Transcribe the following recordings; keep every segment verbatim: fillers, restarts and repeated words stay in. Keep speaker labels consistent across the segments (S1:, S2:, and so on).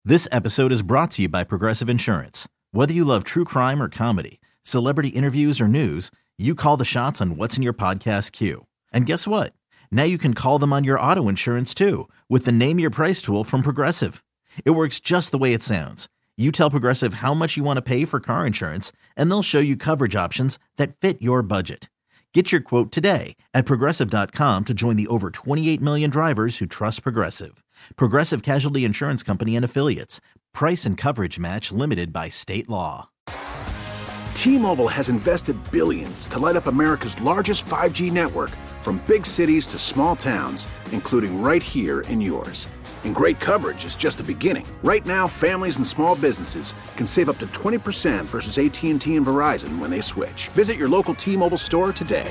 S1: This episode is brought to you by Progressive Insurance. Whether you love true crime or comedy, celebrity interviews or news, you call the shots on what's in your podcast queue. And guess what? Now you can call them on your auto insurance too with the Name Your Price tool from Progressive. It works just the way it sounds. You tell Progressive how much you want to pay for car insurance, and they'll show you coverage options that fit your budget. Get your quote today at Progressive dot com to join the over twenty-eight million drivers who trust Progressive. Progressive Casualty Insurance Company and Affiliates. Price and coverage match limited by state law.
S2: T-Mobile has invested billions to light up America's largest five G network, from big cities to small towns, including right here in yours. And great coverage is just the beginning. Right now, families and small businesses can save up to twenty percent versus A T and T and Verizon when they switch. Visit your local T-Mobile store today.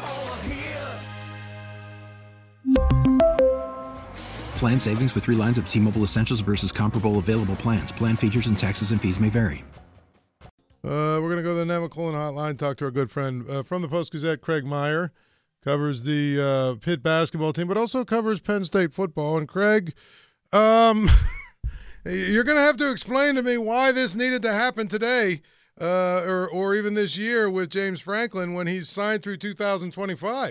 S3: Plan savings with three lines of T-Mobile Essentials versus comparable available plans. Plan features and taxes and fees may vary.
S4: Uh, we're going to go to the Nemacolin Hotline, talk to our good friend uh, from the Post-Gazette, Craig Meyer. Covers the uh, Pitt basketball team, but also covers Penn State football. And Craig, um, you're going to have to explain to me why this needed to happen today uh, or, or even this year with James Franklin when he's signed through two thousand twenty-five.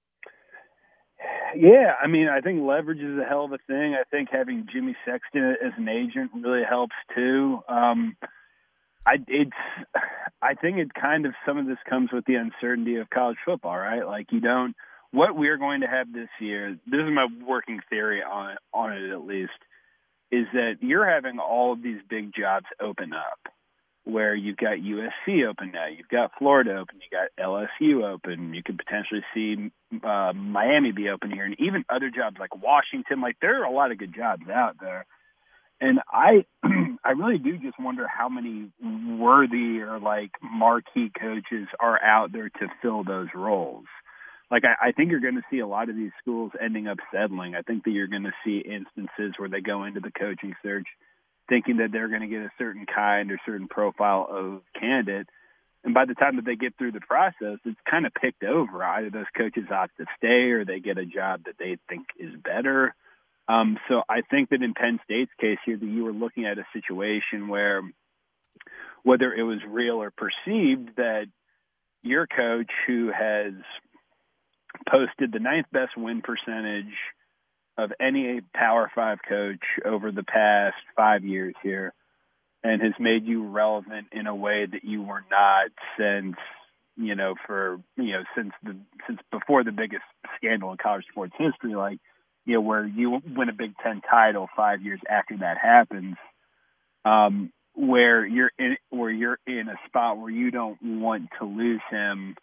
S5: Yeah, I mean, I think leverage is a hell of a thing. I think having Jimmy Sexton as an agent really helps too. Um, I it's I think it kind of some of this comes with the uncertainty of college football, right? Like you don't what we're going to have this year. This is my working theory on on it at least, is that you're having all of these big jobs open up. Where you've got U S C open now, you've got Florida open, you got L S U open, you could potentially see uh, Miami be open here, and even other jobs like Washington. Like there are a lot of good jobs out there, and I, I really do just wonder how many worthy or like marquee coaches are out there to fill those roles. Like I, I think you're going to see a lot of these schools ending up settling. I think that you're going to see instances where they go into the coaching search thinking that they're going to get a certain kind or certain profile of candidate. And by the time that they get through the process, it's kind of picked over. Either those coaches opt to stay or they get a job that they think is better. Um, so I think that in Penn State's case here, that you were looking at a situation where whether it was real or perceived that your coach who has posted the ninth best win percentage of any Power Five coach over the past five years here and has made you relevant in a way that you were not since, you know, for, you know, since the, since before the biggest scandal in college sports history, like, you know, where you win a Big Ten title five years after that happens, um, where you're in, where you're in a spot where you don't want to lose him.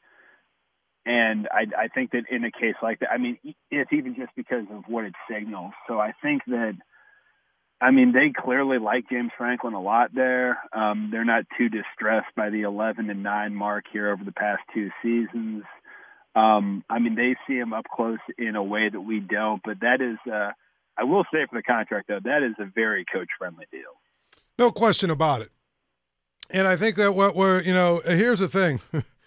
S5: And I, I think that in a case like that, I mean, it's even just because of what it signals. So I think that, I mean, they clearly like James Franklin a lot there. Um, they're not too distressed by the eleven and nine mark here over the past two seasons. Um, I mean, they see him up close in a way that we don't. But that is, uh, I will say for the contract, though, that is a very coach-friendly deal.
S4: No question about it. And I think that what we're, you know, here's the thing.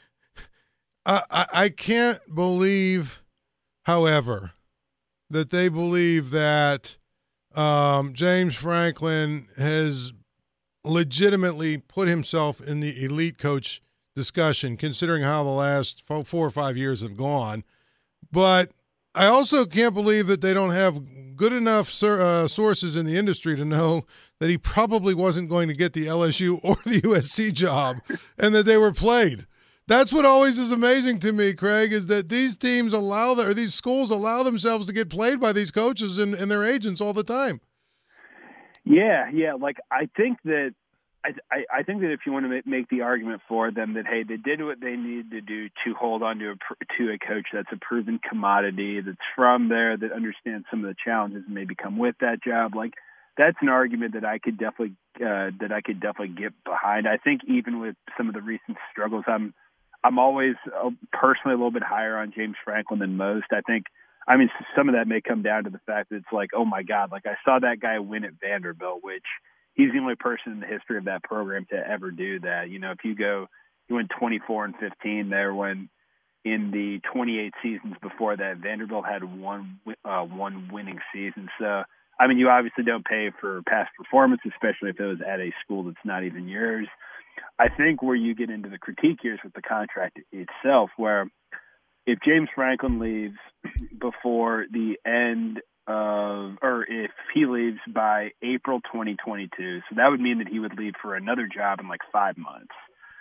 S4: I, I, I can't believe, however, that they believe that um, James Franklin has legitimately put himself in the elite coach discussion, considering how the last four or five years have gone. But I also can't believe that they don't have good enough sur- uh, sources in the industry to know that he probably wasn't going to get the L S U or the U S C job and that they were played. That's what always is amazing to me, Craig, is that these teams allow, the, or these schools allow themselves to get played by these coaches and, and their agents all the time.
S5: Yeah, yeah. Like I think that I, I, I think that if you want to make the argument for them that, hey, they did what they needed to do to hold on to a, to a coach that's a proven commodity, that's from there, that understands some of the challenges that maybe come with that job, like that's an argument that I could definitely uh, that I could definitely get behind. I think even with some of the recent struggles, I'm I'm always uh, personally a little bit higher on James Franklin than most. I think, I mean, some of that may come down to the fact that it's like, oh my God, like I saw that guy win at Vanderbilt, which he's the only person in the history of that program to ever do that. You know, if you go, he went twenty-four and fifteen there when in the twenty-eight seasons before that, Vanderbilt had one, uh, one winning season. So I mean, you obviously don't pay for past performance, especially if it was at a school that's not even yours. I think where you get into the critique here is with the contract itself, where if James Franklin leaves before the end of, or if he leaves by April twenty twenty-two, so that would mean that he would leave for another job in like five months.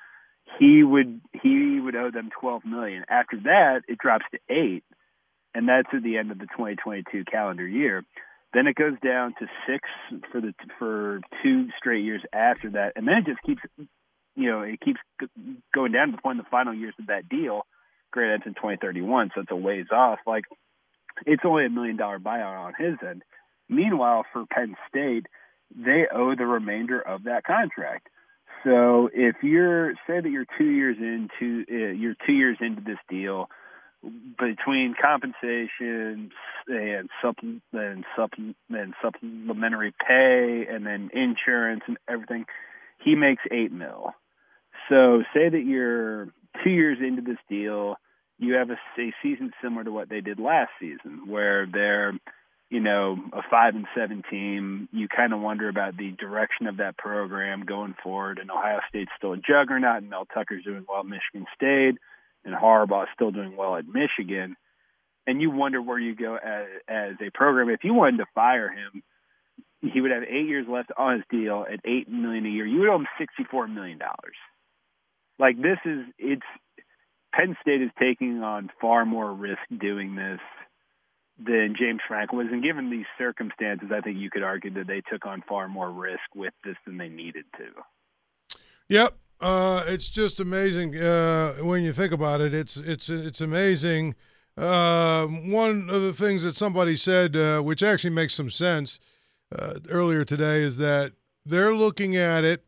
S5: He would he would owe them twelve million dollars. After that, it drops to eight, and that's at the end of the twenty twenty-two calendar year. Then it goes down to six for the for two straight years after that, and then it just keeps, you know, it keeps going down to the point in the final years of that deal. Granted, that's in twenty thirty-one, so it's a ways off. Like, it's only a million dollar buyout on his end. Meanwhile, for Penn State, they owe the remainder of that contract. So if you're say that you're two years into uh, you're two years into this deal, between compensation and, supple- and, supple- and supplementary pay and then insurance and everything, he makes eight mil. So say that you're two years into this deal, you have a, a season similar to what they did last season, where they're, you know, a five and seven team. You kind of wonder about the direction of that program going forward. And Ohio State's still a juggernaut, and Mel Tucker's doing well at Michigan State, and Harbaugh's still doing well at Michigan. And you wonder where you go as, as a program. If you wanted to fire him, he would have eight years left on his deal at eight million dollars a year. You would owe him sixty-four million dollars. Like, this is, it's, Penn State is taking on far more risk doing this than James Franklin was. And given these circumstances, I think you could argue that they took on far more risk with this than they needed to.
S4: Yep. Uh, it's just amazing uh, when you think about it. It's it's it's amazing. Uh, one of the things that somebody said, uh, which actually makes some sense uh, earlier today, is that they're looking at it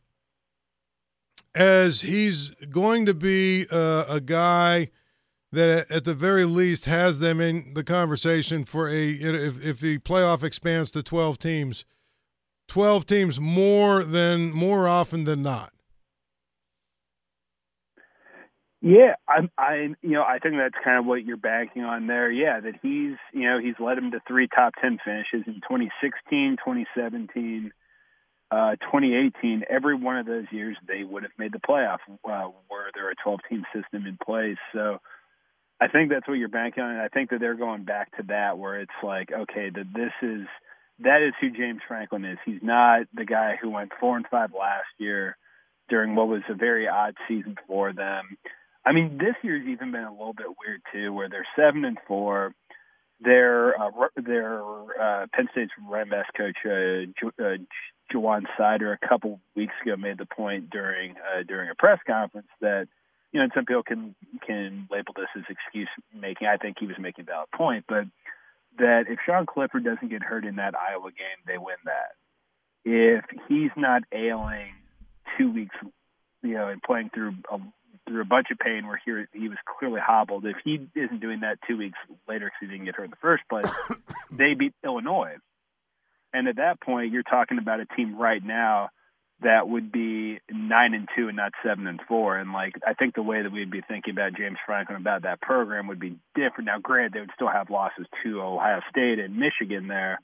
S4: as he's going to be uh, a guy that at the very least has them in the conversation for a if, if the playoff expands to twelve teams, twelve teams more than more often than not.
S5: Yeah, I'm, I, you know, I think that's kind of what you're banking on there. Yeah, that he's, you know, he's led him to three top ten finishes in twenty sixteen, twenty seventeen, uh, twenty eighteen. Every one of those years, they would have made the playoff uh, were there a twelve-team system in place. So I think that's what you're banking on. And I think that they're going back to that, where it's like, okay, that this is that is who James Franklin is. He's not the guy who went four and five last year during what was a very odd season for them. I mean, this year's even been a little bit weird too, where they're seven and four. Their uh, their uh, Penn State's running backs coach uh, Ju- uh, Juwan Sider a couple weeks ago made the point during uh, during a press conference that, you know, some people can can label this as excuse making. I think he was making a valid point, but that if Sean Clifford doesn't get hurt in that Iowa game, they win that. If he's not ailing two weeks, you know, and playing through a through a bunch of pain where he, he was clearly hobbled. If he isn't doing that two weeks later because he didn't get hurt in the first place, they beat Illinois. And at that point, you're talking about a team right now that would be nine and two and not seven and four. And like, I think the way that we'd be thinking about James Franklin about that program would be different. Now, granted, they would still have losses to Ohio State and Michigan there.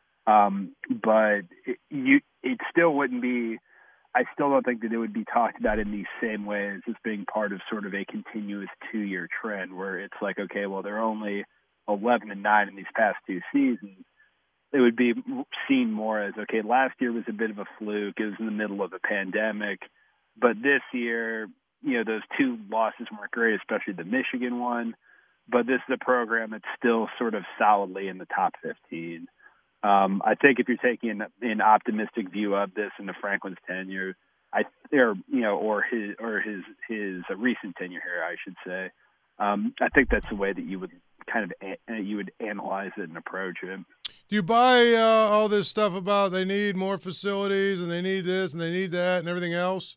S5: Um, but it, you, it still wouldn't be, I still don't think that it would be talked about in these same ways as being part of sort of a continuous two-year trend where it's like, okay, well, they're only eleven and nine in these past two seasons. It would be seen more as, okay, last year was a bit of a fluke. It was in the middle of a pandemic. But this year, you know, those two losses weren't great, especially the Michigan one. But this is a program that's still sort of solidly in the top fifteen. Um, I think if you're taking an, an optimistic view of this in the Franklin's tenure, I or you know, or his or his his uh, recent tenure here, I should say, um, I think that's the way that you would kind of a, you would analyze it and approach it.
S4: Do you buy uh, all this stuff about they need more facilities and they need this and they need that and everything else?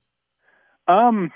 S5: Um,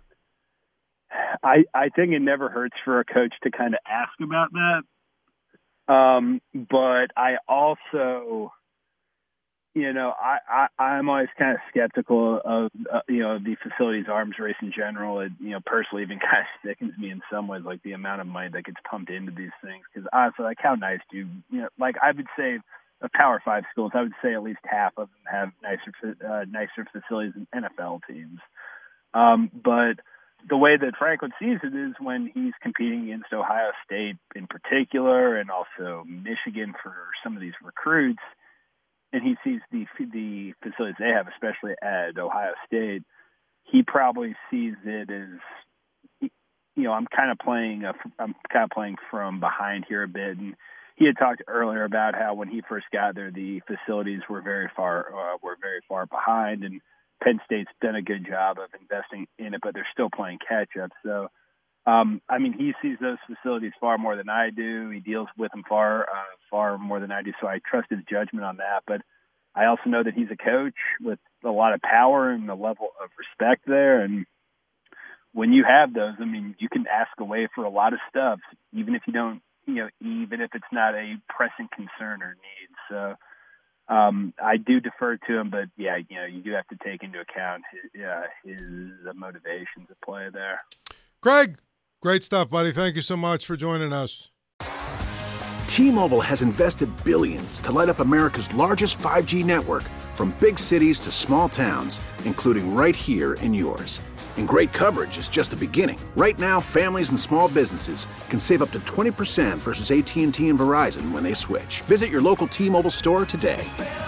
S5: I I think it never hurts for a coach to kind of ask about that. Um, but I also, you know, I, I, I'm always kind of skeptical of, uh, you know, the facilities arms race in general. It, you know, personally even kind of sickens me in some ways, like the amount of money that gets pumped into these things. Because honestly, like how nice do you, you know, like I would say of Power Five schools, I would say at least half of them have nicer uh, nicer facilities than N F L teams. Um, but the way that Franklin sees it is when he's competing against Ohio State in particular, and also Michigan for some of these recruits, and he sees the the facilities they have, especially at Ohio State, he probably sees it as, you know, I'm kind of playing a, I'm kind of playing from behind here a bit. And he had talked earlier about how when he first got there, the facilities were very far uh, were very far behind, and Penn State's done a good job of investing in it, but they're still playing catch up. So, um, I mean, he sees those facilities far more than I do. He deals with them far uh, far more than I do. So I trust his judgment on that. But I also know that he's a coach with a lot of power and a level of respect there, and when you have those, I mean, you can ask away for a lot of stuff, even if you don't, you know, even if it's not a pressing concern or need. So um, I do defer to him, but yeah, you know, you do have to take into account his, uh, his motivations at play there.
S4: Greg, great stuff, buddy. Thank you so much for joining us.
S2: T-Mobile has invested billions to light up America's largest five G network, from big cities to small towns, including right here in yours. And great coverage is just the beginning. Right now, families and small businesses can save up to twenty percent versus A T and T and Verizon when they switch. Visit your local T-Mobile store today.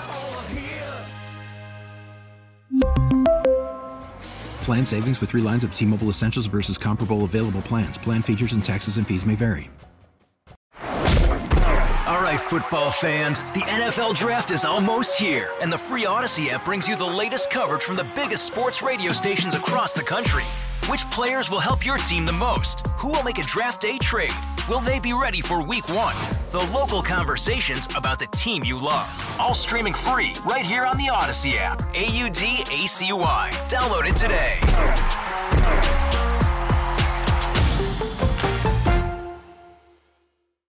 S3: Plan savings with three lines of T-Mobile Essentials versus comparable available plans. Plan features and taxes and fees may vary.
S6: All right, football fans, the N F L Draft is almost here, and the free Odyssey app brings you the latest coverage from the biggest sports radio stations across the country. Which players will help your team the most? Who will make a draft day trade? Will they be ready for week one? The local conversations about the team you love. All streaming free right here on the Odyssey app. A U D A C Y. Download it today.